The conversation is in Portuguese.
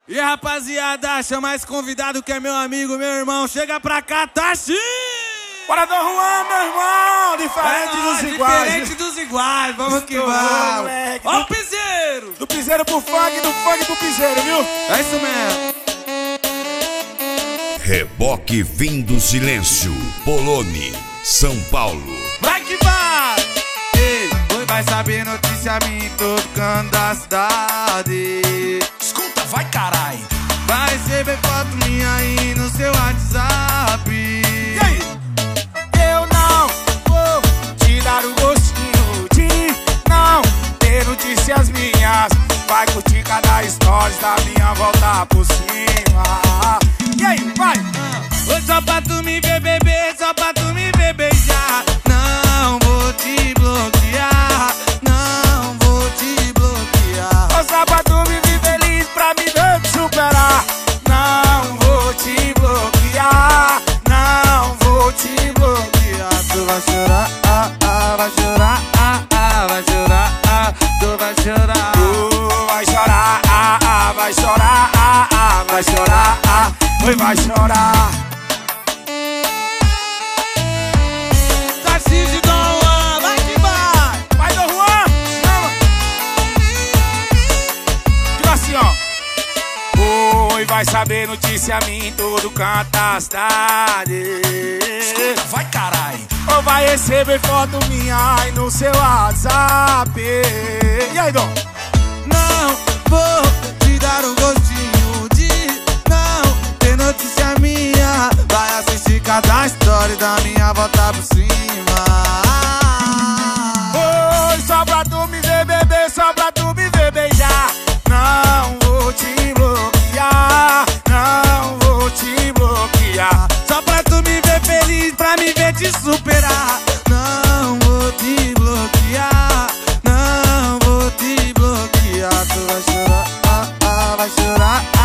E rapaziada, chama esse convidado que é meu amigo, meu irmão. Chega pra cá, Tachi! Bora do Juan, meu irmão! Diferente dos iguais. Diferente dos iguais, vamos que vamos. Ó o piseiro! Do piseiro pro funk, do funk pro piseiro, viu? É isso mesmo. Reboque Fim do Silêncio, Poloni, São Paulo. Vai que vai! Ei, hoje vai saber notícia minha em todo canto da cidade. Escuta, vai carai! Vai receber foto minha aí no seu WhatsApp. E aí? Eu não vou te dar o gostinho de não ter notícias minhas. Vai curtir cada stories da minha volta por cima. E aí, vai! Oi, só pra tu me ver beber, só pra tu me ver beijar. Não vou te bloquear, não vou te bloquear. Ô, só pra tu me ver feliz, pra me ver te superar. Não vou te bloquear, não vou te bloquear. Tu vai chorar, vai chorar, vai chorar, tu vai chorar. Tu vai chorar, vai chorar, vai chorar, vai chorar. Tarcísio do Juan, vai que vai! Vai do Juan, chama! Diga assim, ó. Oi, vai saber notícia minha em todo canto da cidade. Escuta, vai carai! Ou vai receber foto minha aí no seu WhatsApp. E aí, Dom? Não vou te dar o gostinho de não ter notícia minha. Vai assistir cada story da minha volta por cima. Oi, só pra tu me ver beber, só pra tu me ver beijar. Não vou te bloquear, não vou te bloquear. Só pra tu me ver feliz, pra me ver te superar. Não vou te bloquear, não vou te bloquear. Tu vai chorar, vai chorar,